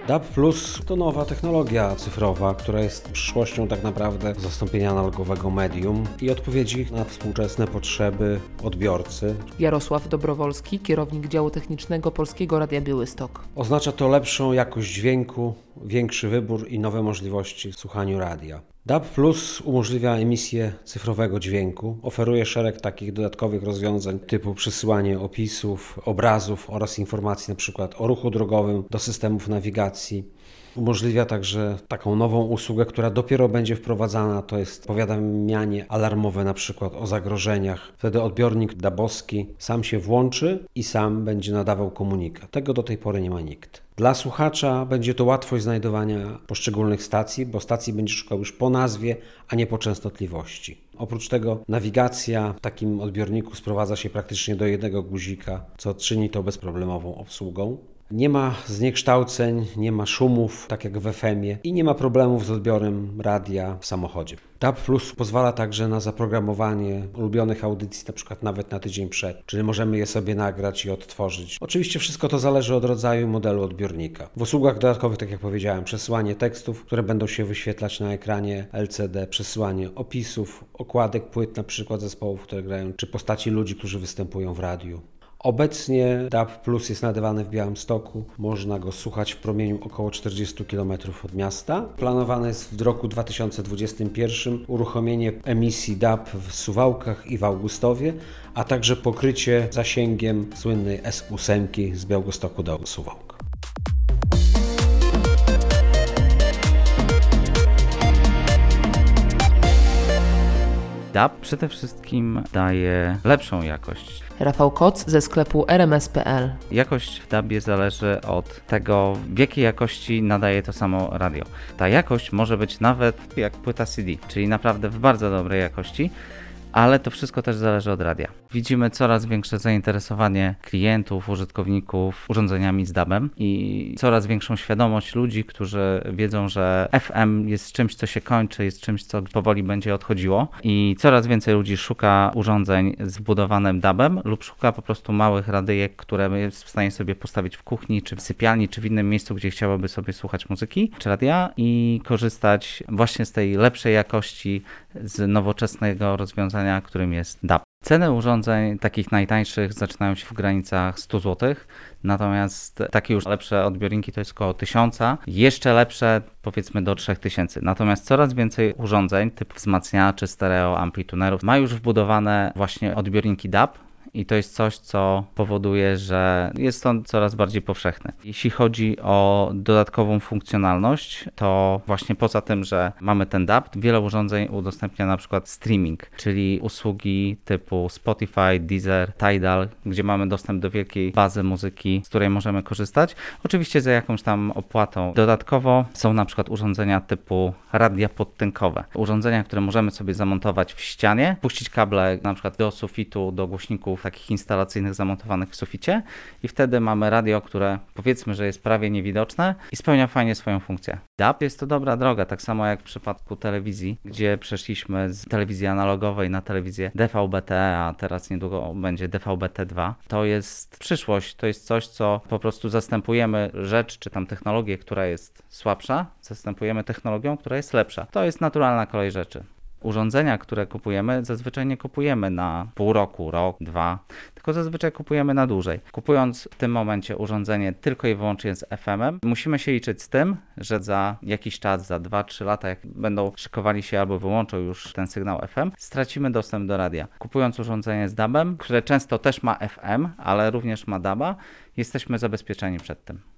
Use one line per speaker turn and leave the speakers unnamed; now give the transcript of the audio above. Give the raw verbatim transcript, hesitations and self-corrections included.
D A B plus to nowa technologia cyfrowa, która jest przyszłością tak naprawdę zastąpienia analogowego medium i odpowiedzi na współczesne potrzeby odbiorcy.
Jarosław Dobrowolski, kierownik działu technicznego Polskiego Radia Białystok.
Oznacza to lepszą jakość dźwięku, większy wybór i nowe możliwości w słuchaniu radia. D A B plus umożliwia emisję cyfrowego dźwięku, oferuje szereg takich dodatkowych rozwiązań typu przesyłanie opisów, obrazów oraz informacji np. o ruchu drogowym do systemów nawigacji. Umożliwia także taką nową usługę, która dopiero będzie wprowadzana, to jest powiadamianie alarmowe np. o zagrożeniach. Wtedy odbiornik dabowski sam się włączy i sam będzie nadawał komunikat. Tego do tej pory nie ma nikt. Dla słuchacza będzie to łatwość znajdowania poszczególnych stacji, bo stacji będzie szukał już po nazwie, a nie po częstotliwości. Oprócz tego nawigacja w takim odbiorniku sprowadza się praktycznie do jednego guzika, co czyni to bezproblemową obsługą. Nie ma zniekształceń, nie ma szumów, tak jak w F M ie i nie ma problemów z odbiorem radia w samochodzie. D A B plus pozwala także na zaprogramowanie ulubionych audycji, na przykład nawet na tydzień przed, czyli możemy je sobie nagrać i odtworzyć. Oczywiście wszystko to zależy od rodzaju i modelu odbiornika. W usługach dodatkowych, tak jak powiedziałem, przesyłanie tekstów, które będą się wyświetlać na ekranie L C D, przesyłanie opisów, okładek płyt, na przykład zespołów, które grają, czy postaci ludzi, którzy występują w radiu. Obecnie D A B plus jest nadawany w Białymstoku. Można go słuchać w promieniu około czterdziestu kilometrów od miasta. Planowane jest w roku dwa tysiące dwudziestym pierwszym uruchomienie emisji D A B w Suwałkach i w Augustowie, a także pokrycie zasięgiem słynnej S osiem z Białegostoku do Suwałk.
D A B przede wszystkim daje lepszą jakość.
Rafał Koc ze sklepu R M S kropka P L.
Jakość w D A B ie zależy od tego, w jakiej jakości nadaje to samo radio. Ta jakość może być nawet jak płyta C D, czyli naprawdę w bardzo dobrej jakości, ale to wszystko też zależy od radia. Widzimy coraz większe zainteresowanie klientów, użytkowników urządzeniami z D A B em i coraz większą świadomość ludzi, którzy wiedzą, że F M jest czymś, co się kończy, jest czymś, co powoli będzie odchodziło i coraz więcej ludzi szuka urządzeń z wbudowanym D A B em lub szuka po prostu małych radyjek, które jest w stanie sobie postawić w kuchni, czy w sypialni, czy w innym miejscu, gdzie chciałoby sobie słuchać muzyki, czy radia i korzystać właśnie z tej lepszej jakości, z nowoczesnego rozwiązania, którym jest D A B. Ceny urządzeń takich najtańszych zaczynają się w granicach stu złotych, natomiast takie już lepsze odbiorniki to jest około tysiąca, jeszcze lepsze powiedzmy do trzech tysięcy. Natomiast coraz więcej urządzeń typu wzmacniaczy, stereo, amplitunerów ma już wbudowane właśnie odbiorniki D A B. I to jest coś, co powoduje, że jest on coraz bardziej powszechny. Jeśli chodzi o dodatkową funkcjonalność, to właśnie poza tym, że mamy ten D A B, wiele urządzeń udostępnia na przykład streaming, czyli usługi typu Spotify, Deezer, Tidal, gdzie mamy dostęp do wielkiej bazy muzyki, z której możemy korzystać, oczywiście za jakąś tam opłatą. Dodatkowo są na przykład urządzenia typu radia podtynkowe, urządzenia, które możemy sobie zamontować w ścianie, puścić kable na przykład do sufitu, do głośników takich instalacyjnych zamontowanych w suficie i wtedy mamy radio, które powiedzmy, że jest prawie niewidoczne i spełnia fajnie swoją funkcję. D A B jest to dobra droga, tak samo jak w przypadku telewizji, gdzie przeszliśmy z telewizji analogowej na telewizję D V B T, a teraz niedługo będzie D V B T dwa. To jest przyszłość, to jest coś, co po prostu zastępujemy rzecz, czy tam technologię, która jest słabsza, zastępujemy technologią, która jest lepsza. To jest naturalna kolej rzeczy. Urządzenia, które kupujemy, zazwyczaj nie kupujemy na pół roku, rok, dwa, tylko zazwyczaj kupujemy na dłużej. Kupując w tym momencie urządzenie tylko i wyłącznie z F M em, musimy się liczyć z tym, że za jakiś czas, za dwa trzy lata, jak będą szykowali się albo wyłączą już ten sygnał F M, stracimy dostęp do radia. Kupując urządzenie z D A B em, które często też ma F M, ale również ma D A B a, jesteśmy zabezpieczeni przed tym.